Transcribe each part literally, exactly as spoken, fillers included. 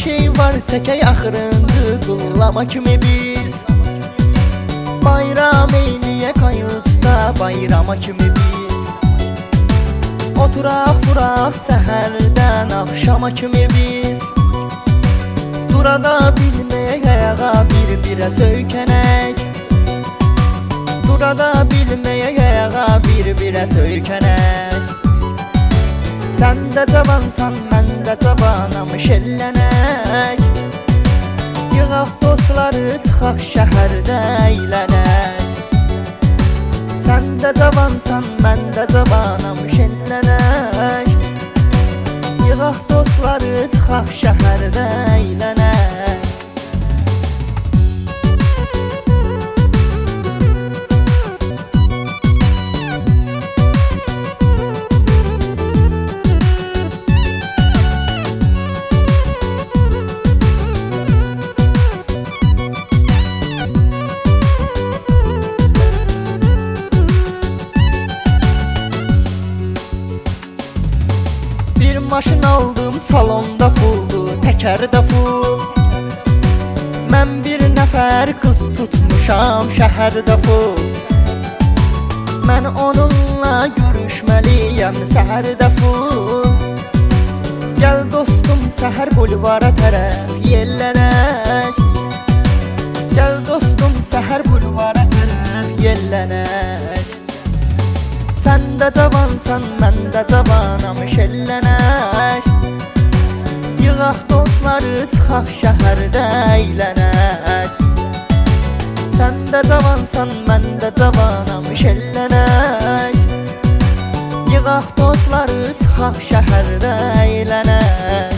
şey var çəkək axırıncı qullama kimi biz Bayram eyniyə kayıqda bayrama kimi biz Oturaq duraq səhərdən axşama kimi biz Durada bilməyək ayağa bir-birə söykənək Durada bilməyək ayağa bir-birə söykənək Sən də cavansan, mən də cavanam şellənək Yığaq dostları, çıxaq şəhərdə əylənək Sən də cavansan, mən də cavanam şellənək Yığaq dostları, çıxaq şəhərdə əylənək Maşın aldım salonda fuldu, təkərdə ful Mən bir nəfər qız tutmuşam şəhərdə ful Mən onunla görüşməliyəm səhərdə ful Gəl dostum səhər bulvara tərəf yellənək Gəl dostum səhər bulvara tərəf yellənək Sən də cavansan, mən də cavanam şellənək Yığaq dostları, çıxaq şəhərdə əylənək Sən də cavansan, mən də cavanam şellənək Yığaq dostları, çıxaq şəhərdə əylənək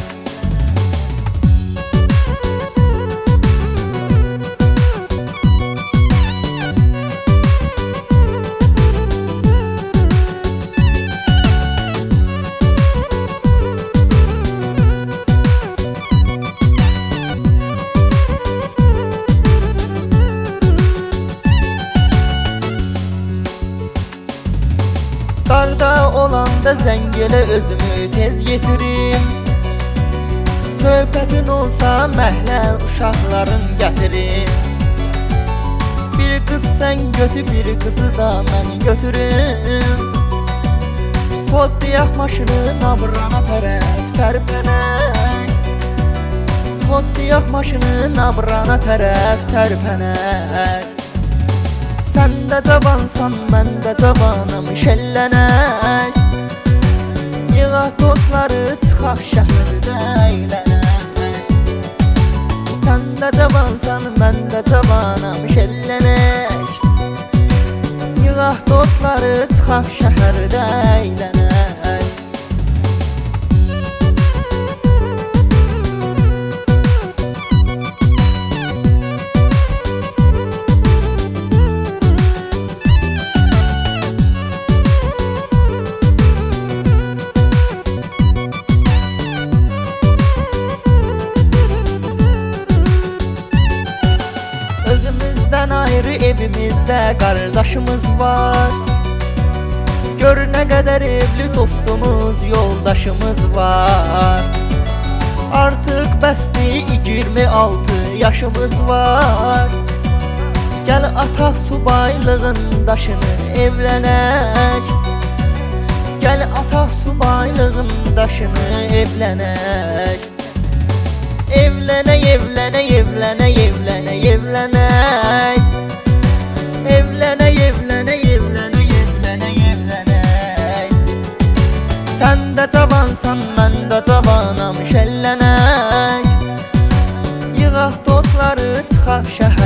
Qarda olanda zəng elə özümü tez yetirim Söhbətin olsa məhlə uşaqların gətirim Bir qız sən götür, bir qızı da mən götürüm Qoddiyaq maşının abrana tərəf tərpənək Qoddiyaq maşının abrana tərəf tərpənək Sən də cavansan, mən də cavanam şellənək Yığaq dostları, çıxaq şəhərdə əylənək Sən də cavansan, mən də cavanam şellənək Yığaq dostları, çıxaq şəhərdə əylənək Özümüzdən ayrı evimizdə qardaşımız var Gör nə qədər evli dostumuz, yoldaşımız var Artıq bəsdi iyirmi altı yaşımız var Gəl ataq subaylığın daşını evlənək Gəl ataq subaylığın daşını evlənək Evlənək, evlənək, evlənək, evlənək, evlənək Evlənək, evlənək, evlənək, evlənək, evlənək Sən də cavansan, mən də cavanam şellənək Yığaq dostları, çıxaq şəhərdə